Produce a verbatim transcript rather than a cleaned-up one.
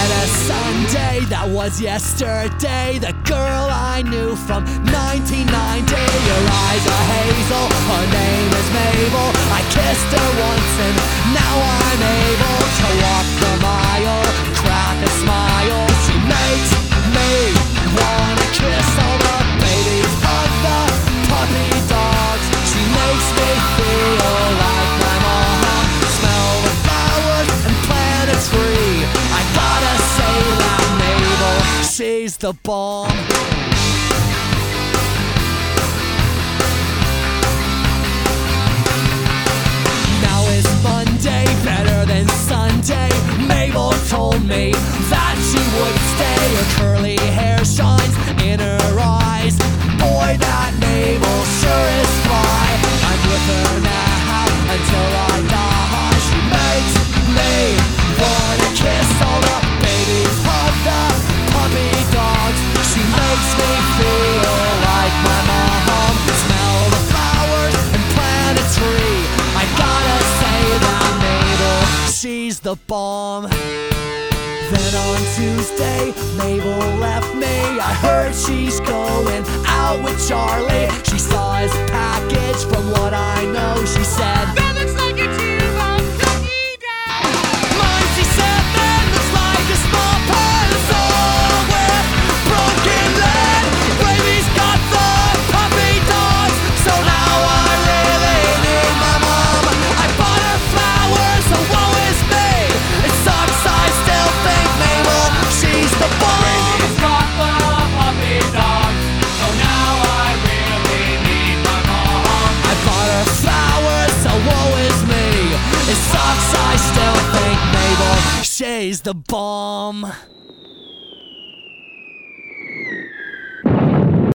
met a Sunday, that was yesterday. The girl I knew from nineteen ninety. Her eyes are hazel, her name is Mabel. I kissed her once and now I'm able to walk the mile, crack a smile. She makes me wanna kiss all the babies of the puppy dogs. She makes me feel like my mom. Smell the flowers and plant a tree. I gotta say that Mabel, she's the bomb. Now it's Monday, better than Sunday. Mabel told me that she would stay. Her curly hair shines in her eyes. Boy, that Mabel sure is fly. I'm with her now until I die. She makes me wanna kiss all the babies of the puppy dogs. She makes me feel like my mom. Smell the flowers and plant a tree. I gotta say that Mabel, she's the bomb. Then on Tuesday, Mabel left me. I heard she's going out with Charlie. She saw his package, from what I know. She said, "That looks like a two-bomb cookie dough." mine, she said, that looks like a small puzzle with broken lead. Baby's got the puppy dogs, so now I really need my mom. I bought her flowers, so woe is me. It sucks, I still think Mabel, she's the bomb. Baby's got the puppy dogs, so now I really need my mom. I bought her flowers, so woe is me. It sucks, I still think Mabel, she's the bomb.